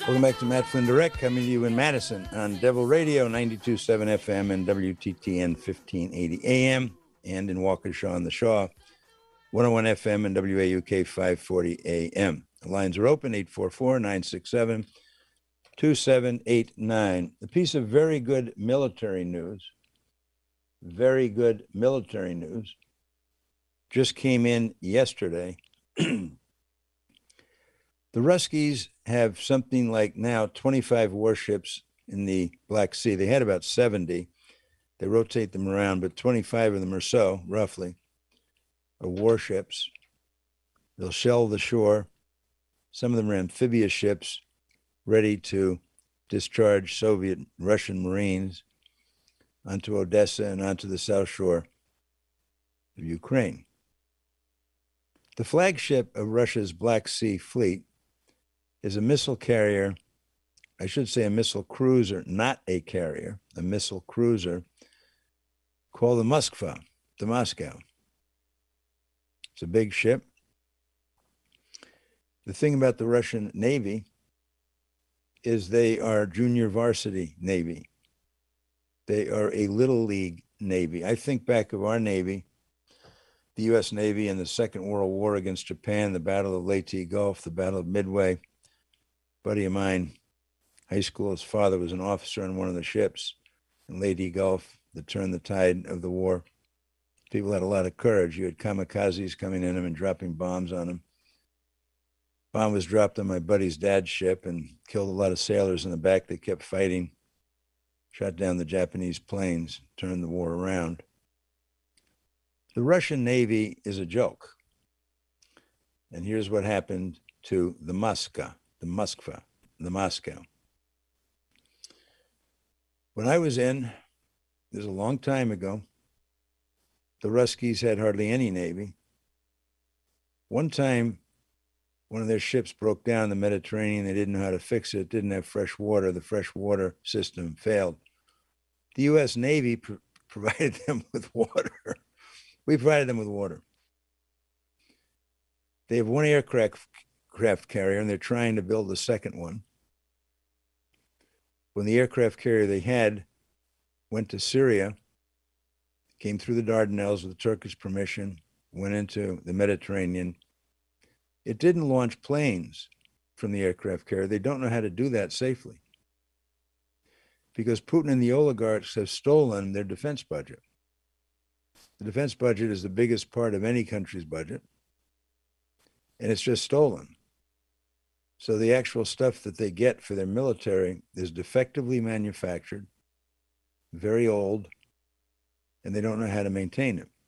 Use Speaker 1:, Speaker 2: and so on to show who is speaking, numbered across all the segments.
Speaker 1: Welcome back to Matt Flynn Direct, coming to you in Madison on Devil Radio, 92.7 FM and WTTN 1580 AM, and in Waukesha on the Shaw, 101 FM and WAUK 540 AM. The lines are open, 844-967-2789. A piece of very good military news, just came in yesterday. The Ruskies have something like now 25 warships in the Black Sea. They had about 70. They rotate them around, but 25 of them or so, roughly, are warships. They'll shell the shore. Some of them are amphibious ships ready to discharge Soviet Russian Marines onto Odessa and onto the South Shore of Ukraine. The flagship of Russia's Black Sea Fleet is a missile carrier, I should say a missile cruiser, not a carrier, a missile cruiser called the Moskva, the Moscow. It's a big ship. The thing about the Russian Navy is they are junior varsity Navy. They are a little league Navy. I think back of our Navy, the U.S. Navy in the Second World War against Japan, the Battle of Leyte Gulf, the Battle of Midway. Buddy of mine, high school, his father was an officer on one of the ships in Leyte Gulf that turned the tide of the war. People had a lot of courage. You had kamikazes coming in them and dropping bombs on them. Bomb was dropped on my buddy's dad's ship and killed a lot of sailors in the back. They kept fighting, shot down the Japanese planes, turned the war around. The Russian Navy is a joke. And here's what happened to the Moskva. The Moscow. When I was in, this is a long time ago, the Ruskies had hardly any Navy. One time, one of their ships broke down in the Mediterranean. They didn't know how to fix it. It didn't have fresh water. The fresh water system failed. The U.S. Navy provided them with water. We provided them with water. They have one aircraft carrier, and they're trying to build a second one. When the aircraft carrier they had went to Syria, came through the Dardanelles with Turkish permission, went into the Mediterranean, it didn't launch planes from the aircraft carrier. They don't know how to do that safely because Putin and the oligarchs have stolen their defense budget. The defense budget is the biggest part of any country's budget, and it's just stolen. So the actual stuff that they get for their military is defectively manufactured, very old, and they don't know how to maintain it.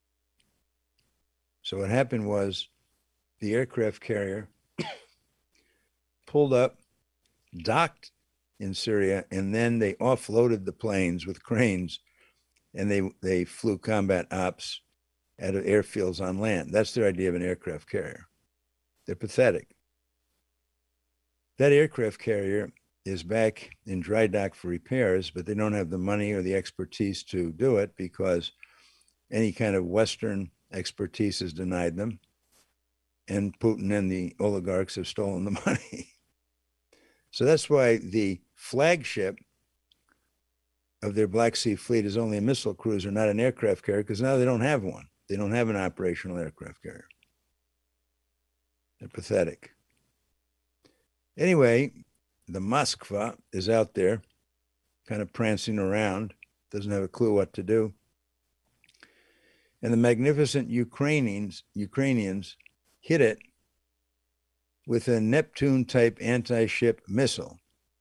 Speaker 1: So what happened was the aircraft carrier pulled up, docked in Syria, and then they offloaded the planes with cranes, and they flew combat ops out of airfields on land. That's their idea of an aircraft carrier. They're pathetic. That aircraft carrier is back in dry dock for repairs, but they don't have the money or the expertise to do it because any kind of Western expertise is denied them. And Putin and the oligarchs have stolen the money. So that's why the flagship of their Black Sea Fleet is only a missile cruiser, not an aircraft carrier, because now they don't have one. They don't have an operational aircraft carrier. They're pathetic. Anyway, the Moskva is out there kind of prancing around, doesn't have a clue what to do. And the magnificent Ukrainians hit it with a Neptune-type anti-ship missile.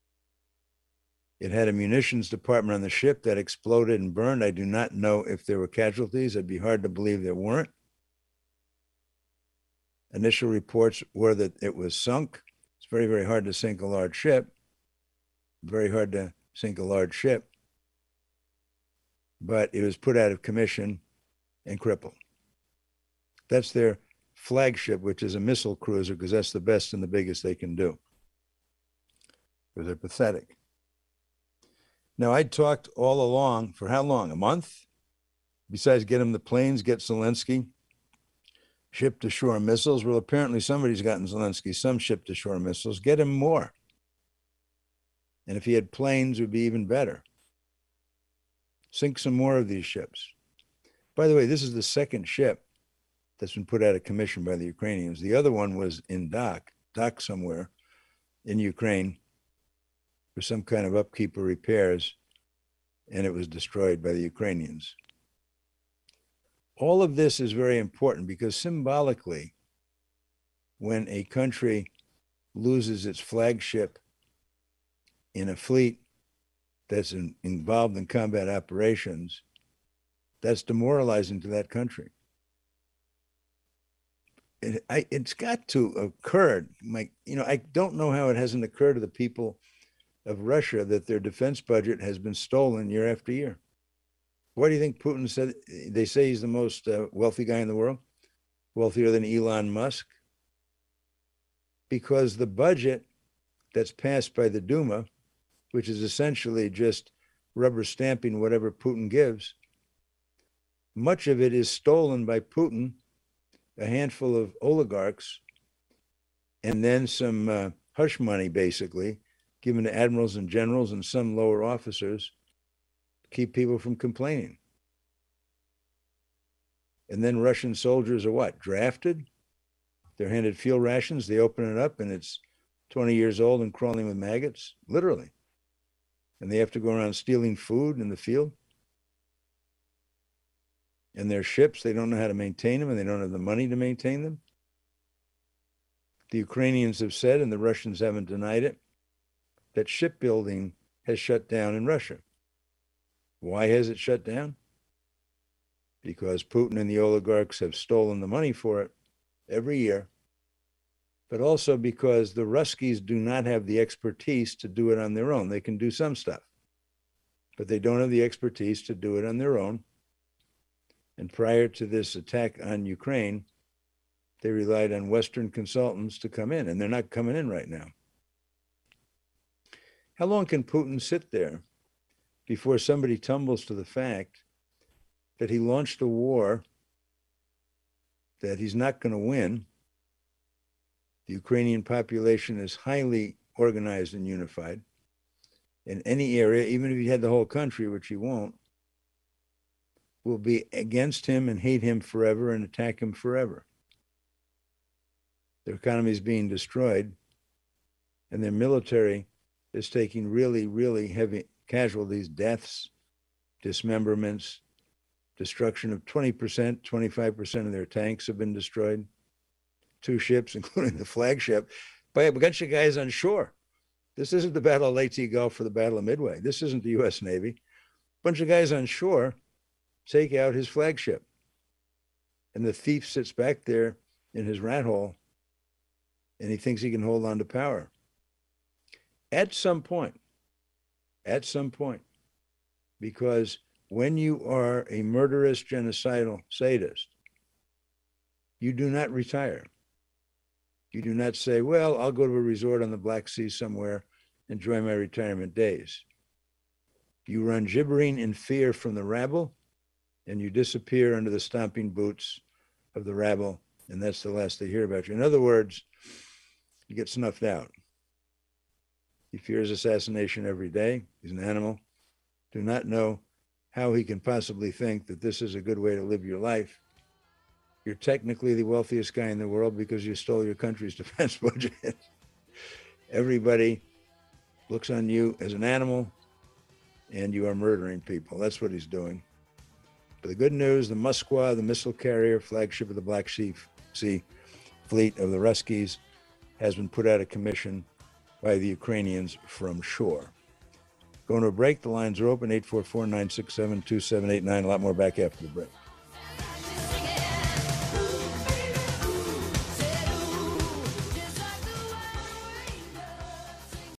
Speaker 1: It had a munitions department on the ship that exploded and burned. I do not know if there were casualties. It'd be hard to believe there weren't. Initial reports were that it was sunk. It's very, very hard to sink a large ship. Very hard to sink a large ship. But it was put out of commission and crippled. That's their flagship, which is a missile cruiser, because that's the best and the biggest they can do. Because they're pathetic. Now, I talked all along, for how long? A month? Besides get him the planes, get Zelensky ship-to-shore missiles. Well, apparently somebody's gotten Zelensky some ship-to-shore missiles. Get him more. And if he had planes, it would be even better. Sink some more of these ships. By the way, this is the second ship that's been put out of commission by the Ukrainians. The other one was in dock somewhere in Ukraine for some kind of upkeep or repairs, and it was destroyed by the Ukrainians. All of this is very important because symbolically, when a country loses its flagship in a fleet that's involved in combat operations, that's demoralizing to that country. It's got to occur. I don't know how it hasn't occurred to the people of Russia that their defense budget has been stolen year after year. Why do you think Putin said? They say he's the most wealthy guy in the world, wealthier than Elon Musk, because the budget that's passed by the Duma, which is essentially just rubber stamping whatever Putin gives, much of it is stolen by Putin, a handful of oligarchs, and then some hush money, basically, given to admirals and generals and some lower officers to keep people from complaining. And then Russian soldiers are what? Drafted? They're handed field rations. They open it up and it's 20 years old and crawling with maggots, literally. And they have to go around stealing food in the field. And their ships, they don't know how to maintain them and they don't have the money to maintain them. The Ukrainians have said, and the Russians haven't denied it, that shipbuilding has shut down in Russia. Why has it shut down? Because Putin and the oligarchs have stolen the money for it every year, but also because the Ruskies do not have the expertise to do it on their own. They can do some stuff, but they don't have the expertise to do it on their own. And prior to this attack on Ukraine, they relied on Western consultants to come in, and they're not coming in right now. How long can Putin sit there before somebody tumbles to the fact that he launched a war that he's not going to win? The Ukrainian population is highly organized and unified. In any area, even if he had the whole country, which he won't, will be against him and hate him forever and attack him forever. Their economy is being destroyed, and their military is taking really, really heavy casualties, deaths, dismemberments, destruction of 20%, 25% of their tanks have been destroyed. 2 ships, including the flagship, by a bunch of guys on shore. This isn't the Battle of Leyte Gulf or the Battle of Midway. This isn't the U.S. Navy. A bunch of guys on shore take out his flagship. And the thief sits back there in his rat hole and he thinks he can hold on to power. At some point, because when you are a murderous, genocidal sadist, you do not retire. You do not say, well, I'll go to a resort on the Black Sea somewhere, enjoy my retirement days. You run gibbering in fear from the rabble, and you disappear under the stomping boots of the rabble, and that's the last they hear about you. In other words, you get snuffed out. He fears assassination every day. He's an animal. Do not know how he can possibly think that this is a good way to live your life. You're technically the wealthiest guy in the world because you stole your country's defense budget. Everybody looks on you as an animal, and you are murdering people. That's what he's doing. But the good news, the Moskva, the missile carrier, flagship of the Black Sea fleet of the Ruskies, has been put out of commission by the Ukrainians from shore. Going to a break. The lines are open, 844-967-2789. A lot more back after the break.